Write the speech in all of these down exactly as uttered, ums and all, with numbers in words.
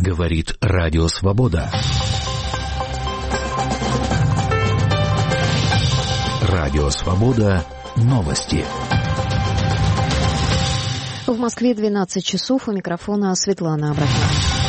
Говорит Радио Свобода. Радио Свобода. Новости. В Москве двенадцать часов. У микрофона Светлана Абрахимова.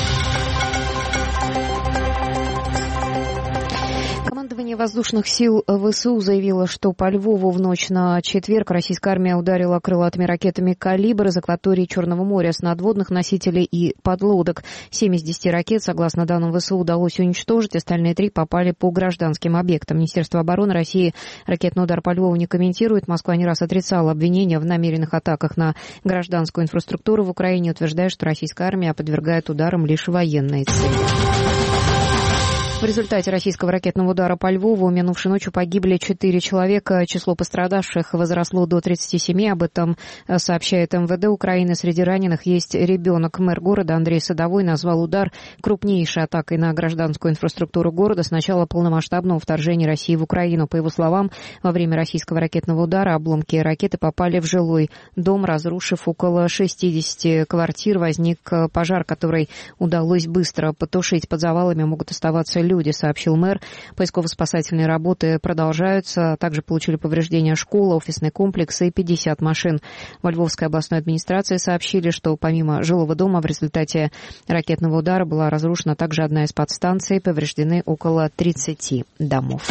Командование воздушных сил ВСУ заявило, что по Львову в ночь на четверг российская армия ударила крылатыми ракетами «Калибр» из акватории Черного моря с надводных носителей и подлодок. Семь из десяти ракет, согласно данным ВСУ, удалось уничтожить, остальные три попали по гражданским объектам. Министерство обороны России ракетный удар по Львову не комментирует. Москва не раз отрицала обвинения в намеренных атаках на гражданскую инфраструктуру в Украине, утверждая, что российская армия подвергает ударам лишь военные цели. В результате российского ракетного удара по Львову минувшей ночью погибли четыре человека. Число пострадавших возросло до тридцати семи. Об этом сообщает МВД Украины. Среди раненых есть ребенок. Мэр города Андрей Садовой назвал удар крупнейшей атакой на гражданскую инфраструктуру города с начала полномасштабного вторжения России в Украину. По его словам, во время российского ракетного удара обломки ракеты попали в жилой дом, разрушив около шестидесяти квартир. Возник пожар, который удалось быстро потушить. Под завалами могут оставаться люди. Люди, сообщил мэр. Поисково-спасательные работы продолжаются. Также получили повреждения школа, офисный комплекс и пятьдесят машин. Во Львовской областной администрации сообщили, что помимо жилого дома в результате ракетного удара была разрушена также одна из подстанций. Повреждены около тридцати домов.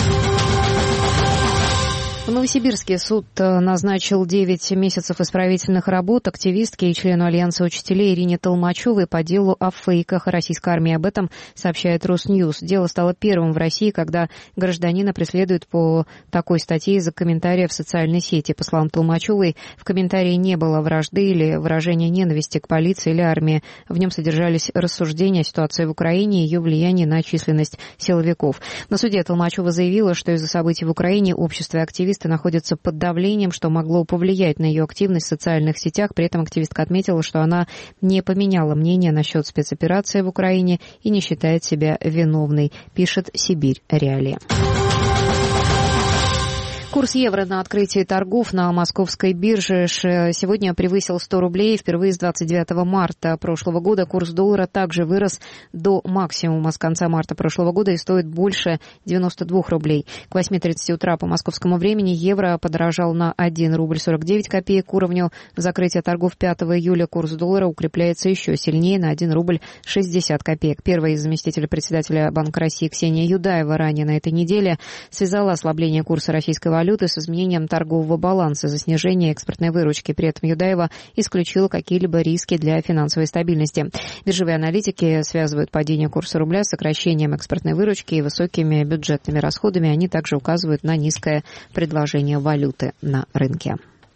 В Новосибирске суд назначил девять месяцев исправительных работ активистке и члену Альянса учителей Ирине Толмачевой по делу о фейках российской армии. Об этом сообщает Росньюз. Дело стало первым в России, когда гражданина преследуют по такой статье из-за комментария в социальной сети. По словам Толмачевой, в комментарии не было вражды или выражения ненависти к полиции или армии. В нем содержались рассуждения о ситуации в Украине и ее влиянии на численность силовиков. На суде Толмачева заявила, что из-за событий в Украине общество и активисты находятся под давлением, что могло повлиять на ее активность в социальных сетях. При этом активистка отметила, что она не поменяла мнение насчет спецоперации в Украине и не считает себя виновной, пишет Сибирь Реалии. Курс евро на открытии торгов на московской бирже сегодня превысил сто рублей. Впервые с двадцать девятого марта прошлого года курс доллара также вырос до максимума с конца марта прошлого года и стоит больше девяноста двух рублей. К восьми тридцати утра по московскому времени евро подорожал на один рубль сорок девять копеек. К уровню закрытия торгов пятого июля курс доллара укрепляется еще сильнее на один рубль шестьдесят копеек. Первая из заместителя председателя Банка России Ксения Юдаева ранее на этой неделе связала ослабление курса российской валюты валюты с изменением торгового баланса за снижение экспортной выручки. При этом Юдаева исключила какие-либо риски для финансовой стабильности. Биржевые аналитики связывают падение курса рубля с сокращением экспортной выручки и высокими бюджетными расходами. Они также указывают на низкое предложение валюты на рынке.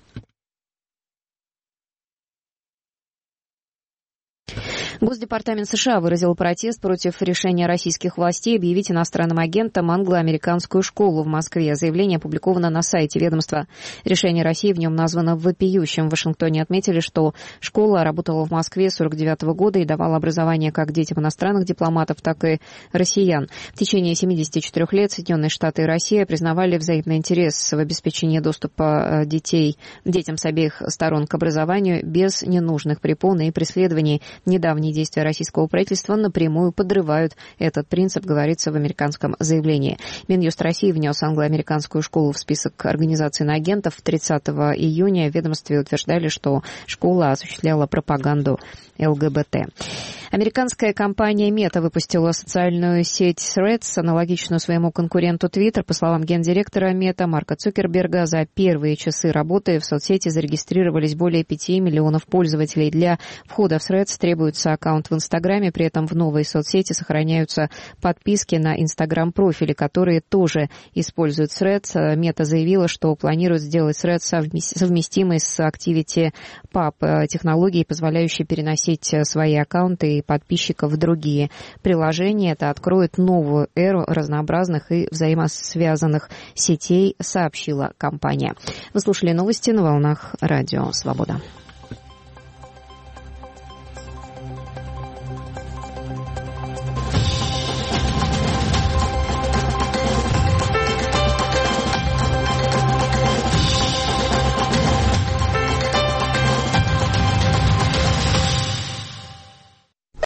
Госдепартамент США выразил протест против решения российских властей объявить иностранным агентом англо-американскую школу в Москве. Заявление опубликовано на сайте ведомства. Решение России в нем названо вопиющим. В Вашингтоне отметили, что школа работала в Москве с сорок девятого года и давала образование как детям иностранных дипломатов, так и россиян. В течение семидесяти четырёх лет Соединенные Штаты и Россия признавали взаимный интерес в обеспечении доступа детей, детям с обеих сторон к образованию без ненужных препон и преследований. Недавние действия российского правительства напрямую подрывают этот принцип, говорится в американском заявлении. Минюст России внес англо-американскую школу в список организаций иноагентов. тридцатого июня в ведомстве утверждали, что школа осуществляла пропаганду ЛГБТ. Американская компания Meta выпустила социальную сеть Threads, аналогичную своему конкуренту Twitter. По словам гендиректора Meta Марка Цукерберга, за первые часы работы в соцсети зарегистрировались более пяти миллионов пользователей. Для входа в Threads требуется аккаунт в Инстаграме, при этом в новой соцсети сохраняются подписки на Инстаграм-профили, которые тоже используют Threads. Meta заявила, что планирует сделать Threads совместимой с Activity Pub, технологией, позволяющей переносить свои аккаунты и подписчиков в другие приложения. Это откроет новую эру разнообразных и взаимосвязанных сетей, сообщила компания. Вы слушали новости на волнах Радио Свобода.